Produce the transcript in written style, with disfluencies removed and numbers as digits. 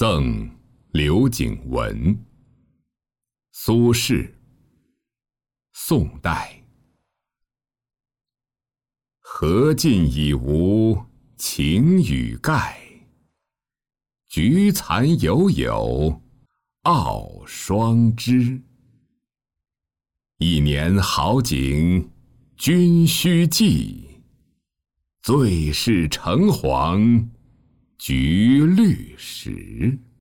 赠刘景文。苏轼，宋代。荷尽已无擎雨盖，菊残犹有傲霜枝。一年好景君须记，最是橙黄橘绿时。